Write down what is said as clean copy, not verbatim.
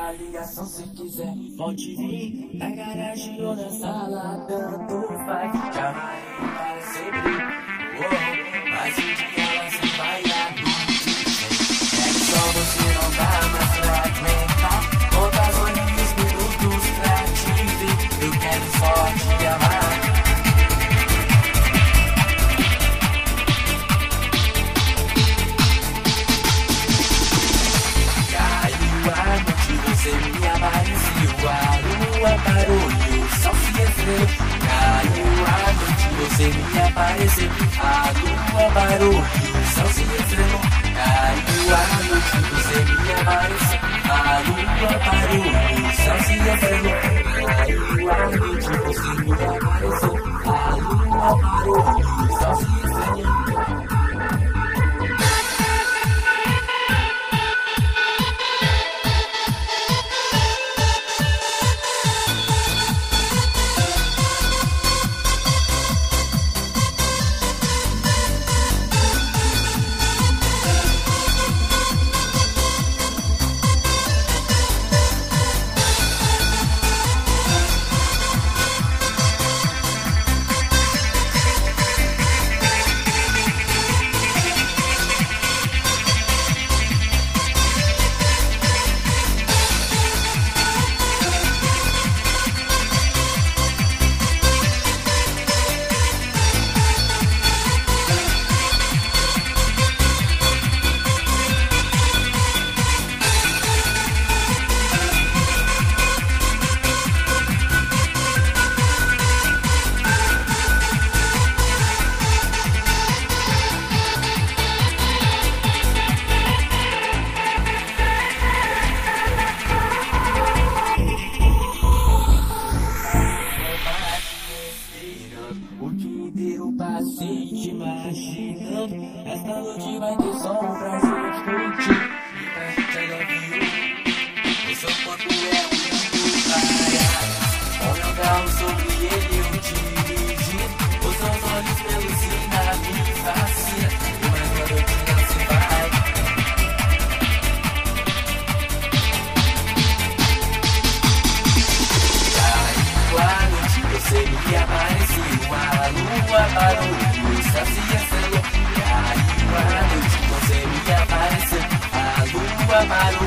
a ligação se quiser. Pode vir na garagem ou na sala, tanto faz. Já vai sempre, mas um dia ela se vai admitir. É só você não dá mais pra aguentar. Conta as horas e os minutos pra te ver. Eu quero só te amar. Você me apareceu, a lua parou e o sol se estrelou. Caiu a noite, você me apareceu, a lua parou e o sol se estrelou. Caiu a noite, você me apareceu, a lua parou e o sol se estrelou. Caiu a noite, você me apareceu, a lua parou e o sol se estrelou. O dia inteiro passei te imaginando. Esta noite vai ter som pra gente curtir. E pra gente viu, o seu corpo é um mundo variado. Com meu carro sobre ele eu dirigi. Os seus olhos pelos sinais me fascinam. E mais uma noite não se vai. Caiu a noite, você me apareceu. A lua parou e o céu se estrelou. Caiu a noite, você me apareceu. A lua parou